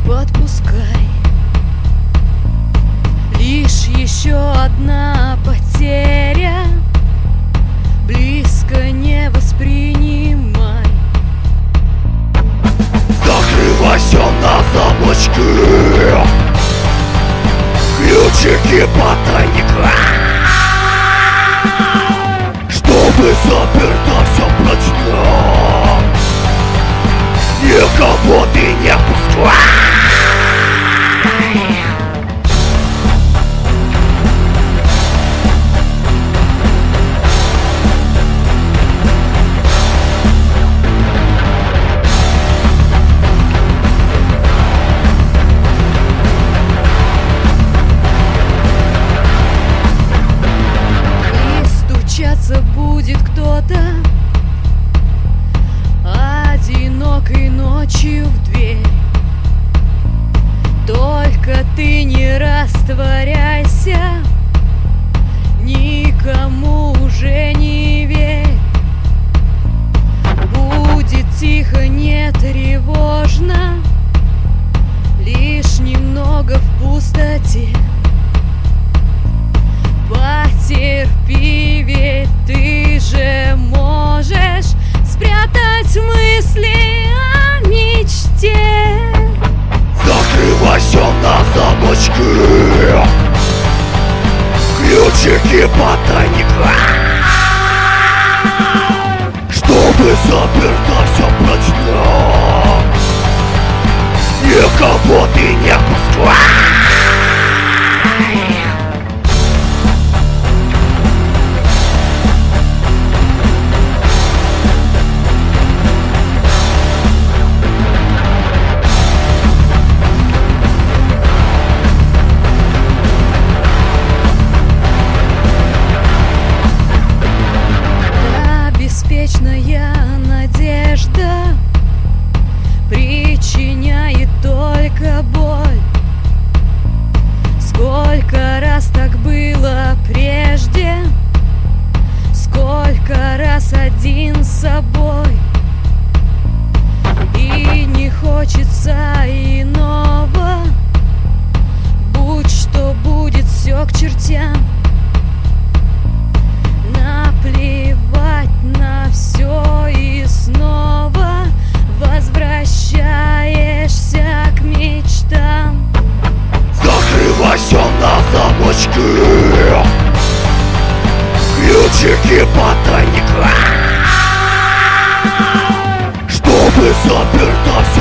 подпускай. Лишь еще одна потеря, близко не воспринимай. Закрывайся на замочки, ключики потайника, чтобы заперто все прочно, никого ты не пускай. Будет кто-то одинокой ночью в дверь. Только ты не растворяйся, никому уже не верь. Будет тихо, не тревожно, лишь немного в пустоте. Потерпи, ведь ты же можешь спрятать мысли о мечте. Закрывайся на замочки, ключики потайника, чтобы заперто все прочно, никого ты не пускай. Беспечная надежда причиняет только боль. Сколько раз так было прежде, сколько раз один с собой. И не хочется иного, будь что будет, все к чертям. Наплевать на все и снова возвращаешься к мечтам. Закрывайся на замочки, ключики потайника, чтобы заперто все